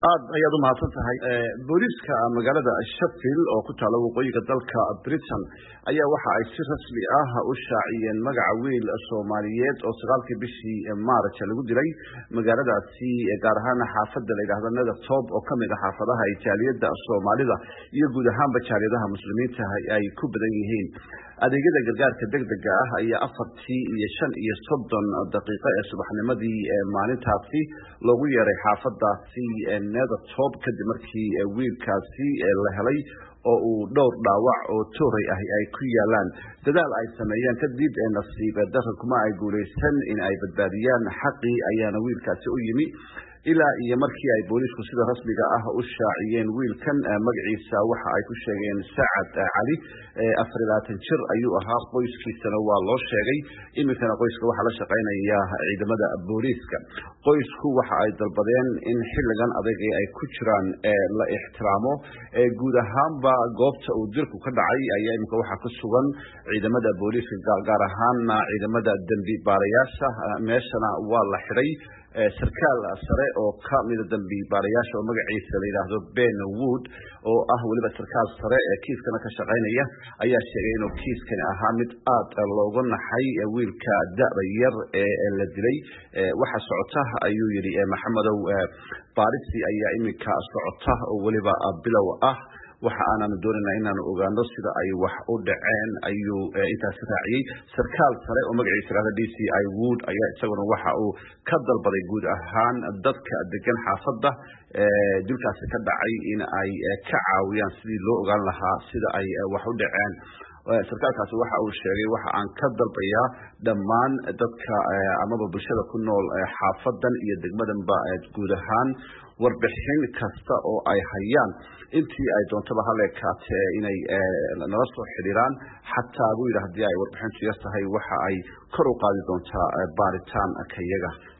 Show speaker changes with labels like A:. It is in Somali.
A: aad ayaad u mahadsan tahay booliiska magaalada Sheffield oo ku taala waqooyiga dalka Britain ayaa waxa ay si rasmi ah u shaaciyeen magaca wiil Soomaaliyeed oo 9 bishii Maarch lagu dilay magaaladaasi gaar ahaan xaafadda la yiraahdo Netherthorpe oo kamid ah xaafadaha Itaaliyada Soomaalida iyo guud ahaan bajaariyadaha muslimiinta ay ku badan yihiin adeegyada gargaarka degdega ah ayaa 4:35 daqiiqo ee subaxnimadii maalintaasi loogu yeeray xaafadaasi Netherthorpe kadib markii wiilkaasi la helay oo uu dhowr dhaawac oo tooray ah ay ku yaalaan dadaal ay sameeyeen kadib nasiib darro kuma ay guuleysan in ay badbaadiyaan xaqii ayaana wiilkaasi u yimi ilaa iyo markii ay booliisku sida rasmiga ah u shaaciyeen wiilkan magaciisa waxa ay ku sheegeen Saad Cali 24 jir ayuu ahaa qoyskiisana waa loo sheegay imikana qoyska waxa la shaqeynaya ciidamada booliiska qoysku waxa ay dalbadeen in xilligan adag ay ku jiraan la ixtiraamo guud ahaanba goobta uu dilku ka dhacay ayaa imika waxa ku sugan ciidamada booliiska gaar ahaan ciidamada dambi baarayaasha meeshana waa la xiray sarkaal sare oo ka mid ah dambi baarayaasha oo magaciisa la yiraahdo Ben Wood oo ah waliba sarkaal sare ee kiiskana ka shaqeynaya ayaa sheegay inuu kiiskani ahaa mid aad looga naxay wiilka da'da yar ee la dilay waxa socota ayuu yiri Maxamedow Baarisi ayaa imika socota oo waliba bilow ah waxa aanan doonaynaa inaan ogaano sida ay wax u dhaceen ayuu intaas raaciyay sarkaal sare oo magaciisa la DCI Wood ayaa isaguna waxa uu ka dalbaday guud ahaan dadka degan xaafadda dilkaasi ka dhacay in ay ka caawiyaan sidii loo ogaan lahaa sida ay wax u dhaceen sarkaalkaasi waxa uu sheegay waxa aan ka dalbayaa dhammaan dadka amaba bulshada ku nool xaafadan iyo degmadanba guud ahaan warbixin kasta oo ay hayaan intii ay doontaba haleekaatee inay nala soo xiriiraan xataa buu yiraahday ay warbixintu yartahay waxa ay kor u qaadi doontaa baaritaan kayaga